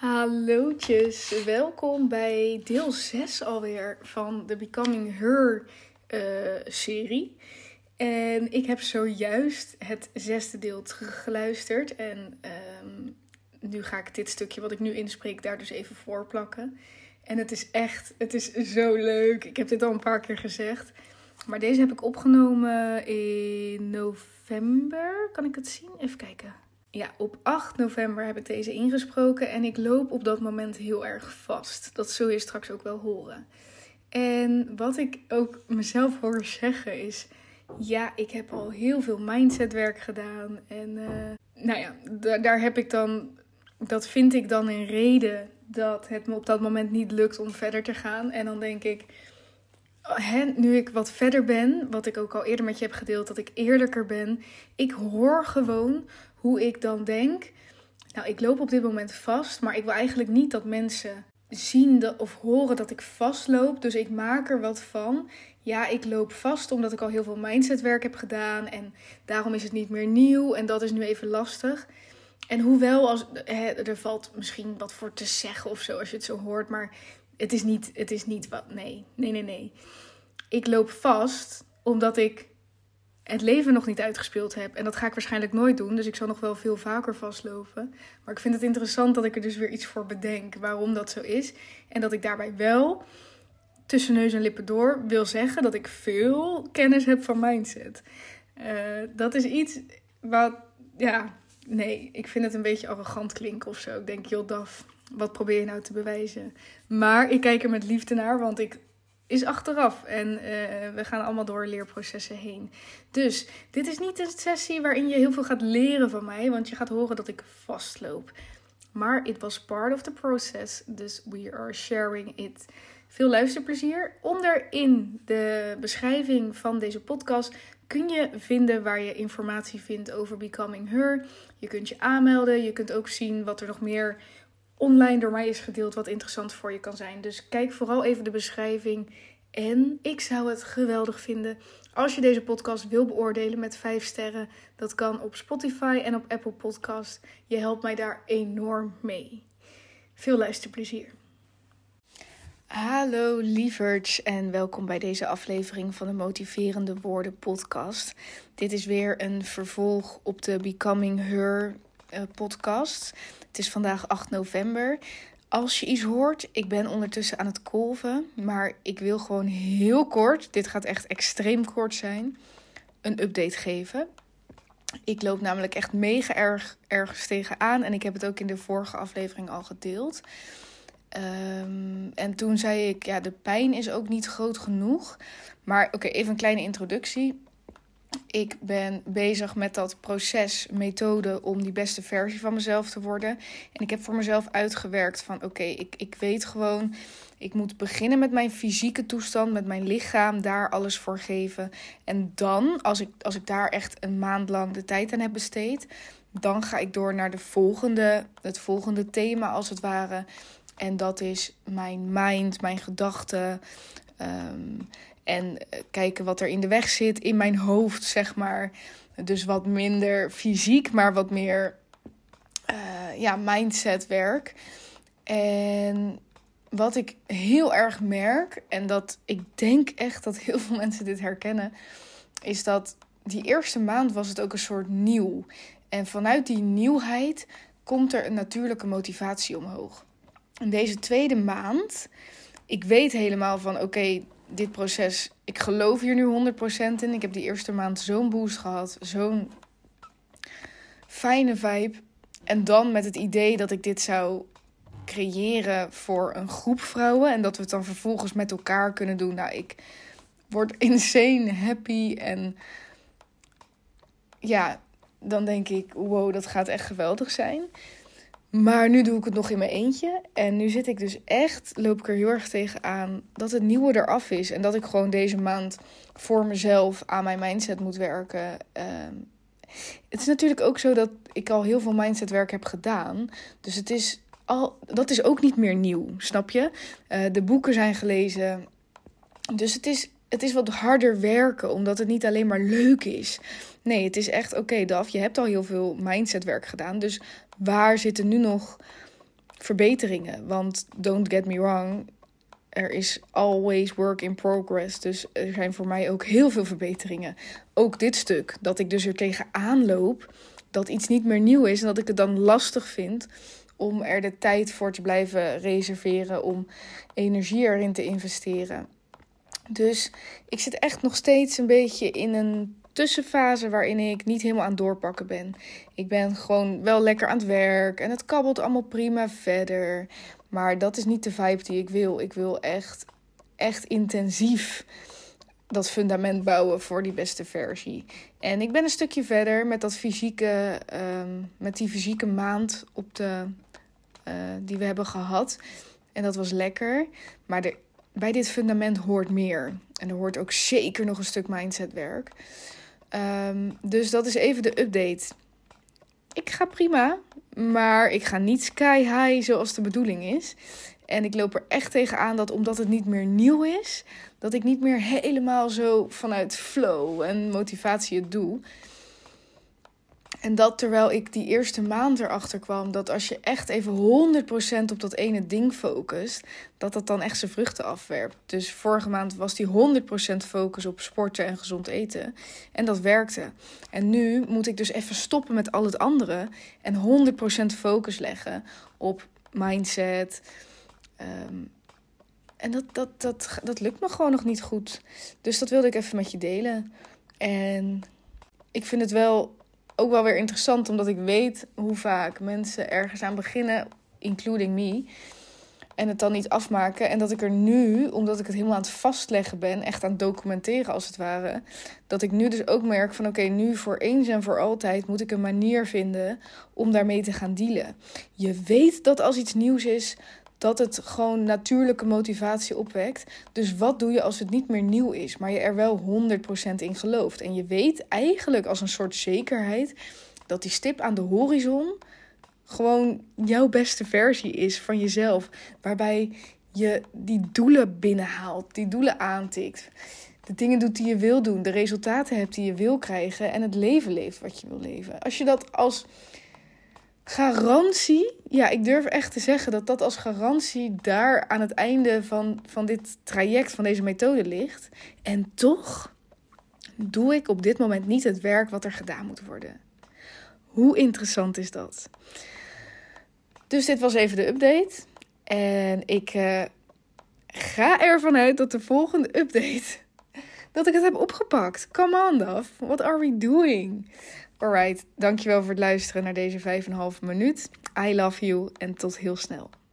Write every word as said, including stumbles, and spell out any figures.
Hallootjes, welkom bij deel zes alweer van de Becoming Her uh, serie. En ik heb zojuist het zesde deel teruggeluisterd en um, nu ga ik dit stukje wat ik nu inspreek daar dus even voor plakken. En het is echt, het is zo leuk. Ik heb dit al een paar keer gezegd. Maar deze heb ik opgenomen in november, kan ik het zien? Even kijken. Ja, op acht november heb ik deze ingesproken en ik loop op dat moment heel erg vast. Dat zul je straks ook wel horen. En wat ik ook mezelf hoor zeggen is, ja, ik heb al heel veel mindsetwerk gedaan. En uh, nou ja, d- daar heb ik dan, dat vind ik dan een reden dat het me op dat moment niet lukt om verder te gaan. En dan denk ik, He, nu ik wat verder ben, wat ik ook al eerder met je heb gedeeld, dat ik eerlijker ben. Ik hoor gewoon hoe ik dan denk, nou, ik loop op dit moment vast, maar ik wil eigenlijk niet dat mensen zien dat, of horen dat ik vastloop. Dus ik maak er wat van. Ja, ik loop vast omdat ik al heel veel mindsetwerk heb gedaan en daarom is het niet meer nieuw en dat is nu even lastig. En hoewel, als, he, er valt misschien wat voor te zeggen of zo als je het zo hoort, maar het is niet, het is niet wat, nee, nee, nee, nee. Ik loop vast omdat ik het leven nog niet uitgespeeld heb. En dat ga ik waarschijnlijk nooit doen. Dus ik zal nog wel veel vaker vastlopen. Maar ik vind het interessant dat ik er dus weer iets voor bedenk waarom dat zo is. En dat ik daarbij wel tussen neus en lippen door wil zeggen dat ik veel kennis heb van mindset. Uh, dat is iets wat, ja, nee, ik vind het een beetje arrogant klinken of zo. Ik denk, joh, Daf, wat probeer je nou te bewijzen? Maar ik kijk er met liefde naar, want ik is achteraf. En uh, we gaan allemaal door leerprocessen heen. Dus dit is niet een sessie waarin je heel veel gaat leren van mij, want je gaat horen dat ik vastloop. Maar it was part of the process, dus we are sharing it. Veel luisterplezier. Onder in de beschrijving van deze podcast kun je vinden waar je informatie vindt over Becoming Her. Je kunt je aanmelden. Je kunt ook zien wat er nog meer online door mij is gedeeld wat interessant voor je kan zijn. Dus kijk vooral even de beschrijving. En ik zou het geweldig vinden als je deze podcast wil beoordelen met vijf sterren. Dat kan op Spotify en op Apple Podcast. Je helpt mij daar enorm mee. Veel luisterplezier. Hallo lieverds en welkom bij deze aflevering van de Motiverende Woorden podcast. Dit is weer een vervolg op de Becoming Her uh, podcast. Het is vandaag acht november. Als je iets hoort, ik ben ondertussen aan het kolven, maar ik wil gewoon heel kort, dit gaat echt extreem kort zijn, een update geven. Ik loop namelijk echt mega erg ergens tegenaan en ik heb het ook in de vorige aflevering al gedeeld. Um, en toen zei ik, ja, de pijn is ook niet groot genoeg. Maar oké, okay, even een kleine introductie. Ik ben bezig met dat proces, methode om die beste versie van mezelf te worden. En ik heb voor mezelf uitgewerkt van oké, okay, ik, ik weet gewoon, ik moet beginnen met mijn fysieke toestand, met mijn lichaam, daar alles voor geven. En dan, als ik, als ik daar echt een maand lang de tijd aan heb besteed, dan ga ik door naar de volgende, het volgende thema als het ware. En dat is mijn mind, mijn gedachten. Um, en kijken wat er in de weg zit in mijn hoofd, zeg maar. Dus wat minder fysiek, maar wat meer uh, ja, mindsetwerk. En wat ik heel erg merk, en dat ik denk echt dat heel veel mensen dit herkennen, is dat die eerste maand was het ook een soort nieuw. En vanuit die nieuwheid komt er een natuurlijke motivatie omhoog. En deze tweede maand, ik weet helemaal van oké, okay, dit proces, ik geloof hier nu honderd procent in. Ik heb die eerste maand zo'n boost gehad, zo'n fijne vibe. En dan met het idee dat ik dit zou creëren voor een groep vrouwen. En dat we het dan vervolgens met elkaar kunnen doen. Nou, ik word insane happy. En ja, dan denk ik, wow, dat gaat echt geweldig zijn. Maar nu doe ik het nog in mijn eentje. En nu zit ik dus echt, loop ik er heel erg tegenaan dat het nieuwe eraf is. En dat ik gewoon deze maand voor mezelf aan mijn mindset moet werken. Uh, het is natuurlijk ook zo dat ik al heel veel mindsetwerk heb gedaan. Dus het is al, dat is ook niet meer nieuw, snap je? Uh, de boeken zijn gelezen. Dus het is, het is wat harder werken, omdat het niet alleen maar leuk is. Nee, het is echt, oké, okay, Daf, je hebt al heel veel mindsetwerk gedaan. Dus waar zitten nu nog verbeteringen. Want don't get me wrong, er is always work in progress. Dus er zijn voor mij ook heel veel verbeteringen. Ook dit stuk, dat ik dus er tegenaan loop, dat iets niet meer nieuw is en dat ik het dan lastig vind om er de tijd voor te blijven reserveren, om energie erin te investeren. Dus ik zit echt nog steeds een beetje in een tussenfase waarin ik niet helemaal aan het doorpakken ben. Ik ben gewoon wel lekker aan het werk en het kabbelt allemaal prima verder. Maar dat is niet de vibe die ik wil. Ik wil echt, echt intensief dat fundament bouwen voor die beste versie. En ik ben een stukje verder met dat fysieke, um, met die fysieke maand op de, uh, die we hebben gehad. En dat was lekker. Maar de, bij dit fundament hoort meer. En er hoort ook zeker nog een stuk mindsetwerk. Um, dus dat is even de update. Ik ga prima, maar ik ga niet sky high zoals de bedoeling is. En ik loop er echt tegenaan dat omdat het niet meer nieuw is, dat ik niet meer helemaal zo vanuit flow en motivatie het doe. En dat terwijl ik die eerste maand erachter kwam, dat als je echt even honderd procent op dat ene ding focust, dat dat dan echt zijn vruchten afwerpt. Dus vorige maand was die honderd procent focus op sporten en gezond eten. En dat werkte. En nu moet ik dus even stoppen met al het andere en honderd procent focus leggen op mindset. Um, en dat, dat, dat, dat lukt me gewoon nog niet goed. Dus dat wilde ik even met je delen. En ik vind het wel ook wel weer interessant, omdat ik weet hoe vaak mensen ergens aan beginnen, including me, en het dan niet afmaken. En dat ik er nu, omdat ik het helemaal aan het vastleggen ben, echt aan het documenteren als het ware, dat ik nu dus ook merk van oké, okay, nu voor eens en voor altijd moet ik een manier vinden om daarmee te gaan dealen. Je weet dat als iets nieuws is, dat het gewoon natuurlijke motivatie opwekt. Dus wat doe je als het niet meer nieuw is, maar je er wel honderd procent in gelooft? En je weet eigenlijk als een soort zekerheid dat die stip aan de horizon gewoon jouw beste versie is van jezelf. Waarbij je die doelen binnenhaalt, die doelen aantikt. De dingen doet die je wil doen, de resultaten hebt die je wil krijgen en het leven leeft wat je wil leven. Als je dat als garantie, ja, ik durf echt te zeggen dat dat als garantie daar aan het einde van, van dit traject, van deze methode ligt. En toch doe ik op dit moment niet het werk wat er gedaan moet worden. Hoe interessant is dat? Dus dit was even de update. En ik uh, ga ervan uit dat de volgende update, dat ik het heb opgepakt. Come on, Daf. What are we doing? Alright, dankjewel voor het luisteren naar deze vijf en een half minuut. I love you en tot heel snel.